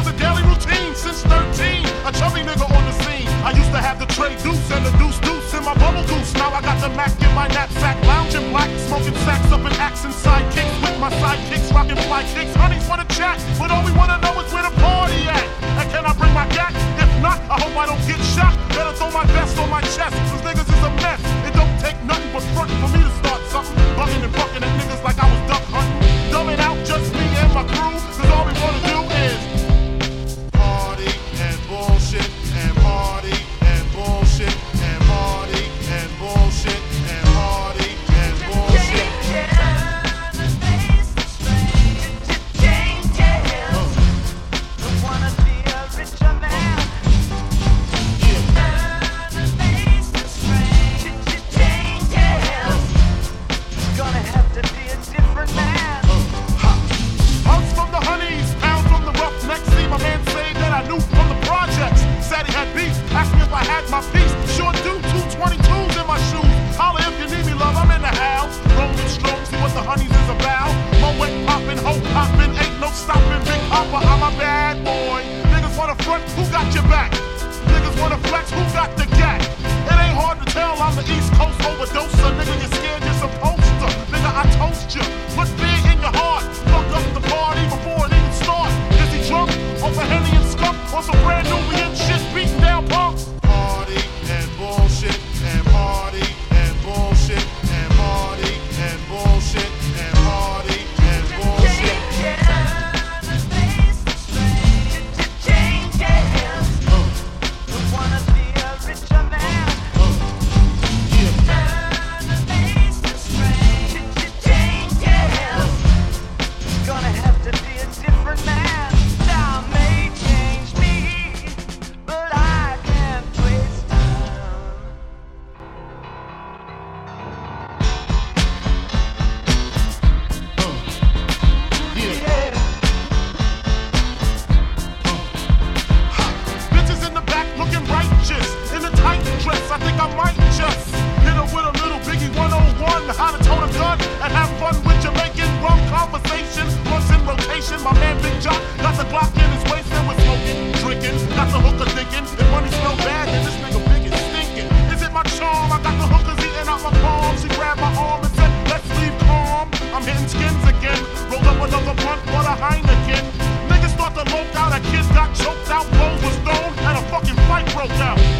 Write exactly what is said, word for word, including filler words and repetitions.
was a daily routine since thirteen. A chubby nigga on the scene. I used to have the tray deuce and the deuce deuce in my bubble goose. Now I got the Mac in my knapsack, lounging black, smoking sacks up in accent sidekicks with my sidekicks, rocking fly kicks. Honeys wanna chat, but all we wanna know is where the party at. And can I bring my gat? If not, I hope I don't get shot. Better throw my vest on my chest, cause niggas is a mess. It don't take nothing but front for me to start something. Bugging and bucking at niggas like I was duck hunting. Dumbing out just me and my crew, cause all we wanna do is party and bullshit and party and bullshit and party and bullshit and party and bullshit. My piece, sure do, two twenty-twos in my shoes. Holla if you need me, love, I'm in the house. Rolling strong, see what the honeys is about. Moet poppin', hoe poppin', ain't no stopping. Big Papa, I'm a bad boy. Niggas wanna front, who got your back? Niggas wanna flex, who got the gat? It ain't hard to tell, I'm the East Coast overdoser. Nigga, you're scared, you're supposed to. Nigga, I toast you. Put fear in your heart. Fuck up the party before it even starts. Is he drunk? Off a Henny and skunk? Or some brand new we in shit beating down punks? Party and bullshit and party and bullshit and party and bullshit and party and bullshit. Gonna have to be a different man. Time may change me, but I can't waste time. Uh, yeah. Yeah. Uh, bitches in the back looking righteous in a tight dress. I think I might just hit her with a little Biggie one oh one. How to tote a gun and have fun with Jamaican rum conversation. Once in rotation, my man Big Jock got the Glock in his waist and we're smoking, drinking, got the hooker thinking. If money smell bad, then this nigga big is stinking. Is it my charm? I got the hookers eating out my palm. She grabbed my arm and said, let's leave calm. I'm hitting skins again. Rolled up another blunt for the Heineken. Niggas start to lope out. A kid got choked out, blows was thrown, and a fucking fight broke out.